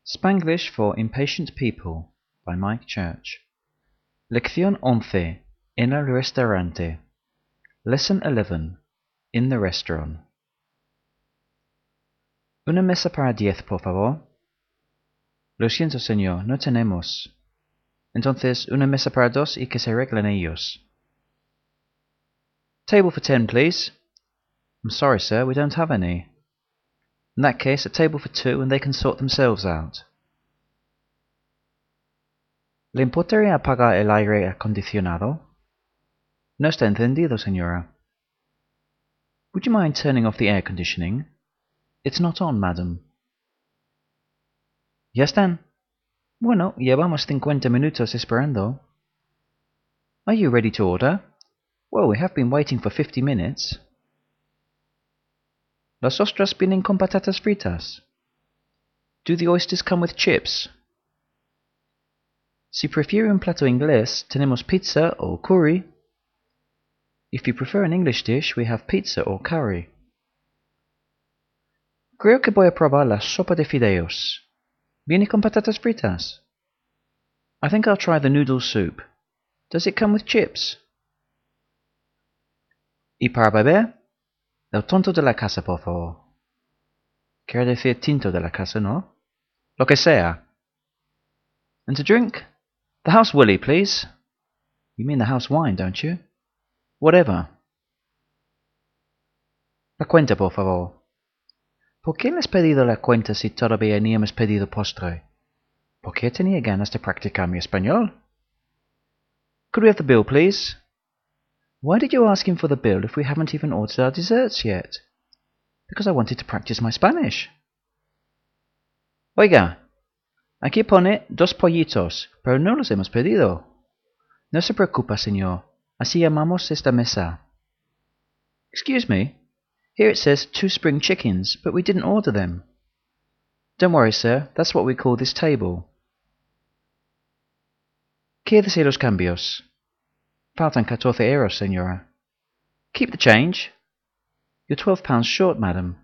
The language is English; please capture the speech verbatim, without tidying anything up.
Spanglish for Impatient People by Mike Church. Lección once. En el restaurante. Lesson eleven. In the restaurant. Una mesa para diez, por favor. Lo siento, señor, no tenemos. Entonces, una mesa para dos y que se arreglen ellos. Table for ten, please. I'm sorry, sir, we don't have any. In that case, a table for two and they can sort themselves out. ¿Le importaría apagar el aire acondicionado? No está encendido, señora. Would you mind turning off the air conditioning? It's not on, madam. ¿Ya están? Bueno, llevamos cincuenta minutos esperando. Are you ready to order? Well, we have been waiting for fifty minutes. ¿Las ostras vienen con patatas fritas? Do the oysters come with chips? Si prefiere un plato inglés, tenemos pizza or curry. If you prefer an English dish, we have pizza or curry. Creo que voy a probar la sopa de fideos. ¿Viene con patatas fritas? I think I'll try the noodle soup. Does it come with chips? ¿Y para beber? El tonto de la casa, por favor. Quiere decir tinto de la casa, ¿no? Lo que sea. And to drink? The house willy, please. You mean the house wine, don't you? Whatever. La cuenta, por favor. ¿Por qué me has pedido la cuenta si todavía ni hemos pedido postre? ¿Por qué tenía ganas de practicar mi español? Could we have the bill, please? Why did you ask him for the bill if we haven't even ordered our desserts yet? Because I wanted to practice my Spanish. Oiga, aquí pone dos pollitos, pero no los hemos pedido. No se preocupa, señor. Así llamamos esta mesa. Excuse me. Here it says two spring chickens, but we didn't order them. Don't worry, sir. That's what we call this table. Quédese los cambios. Faltan catorce euros, señora. Keep the change. You're twelve pounds short, madam.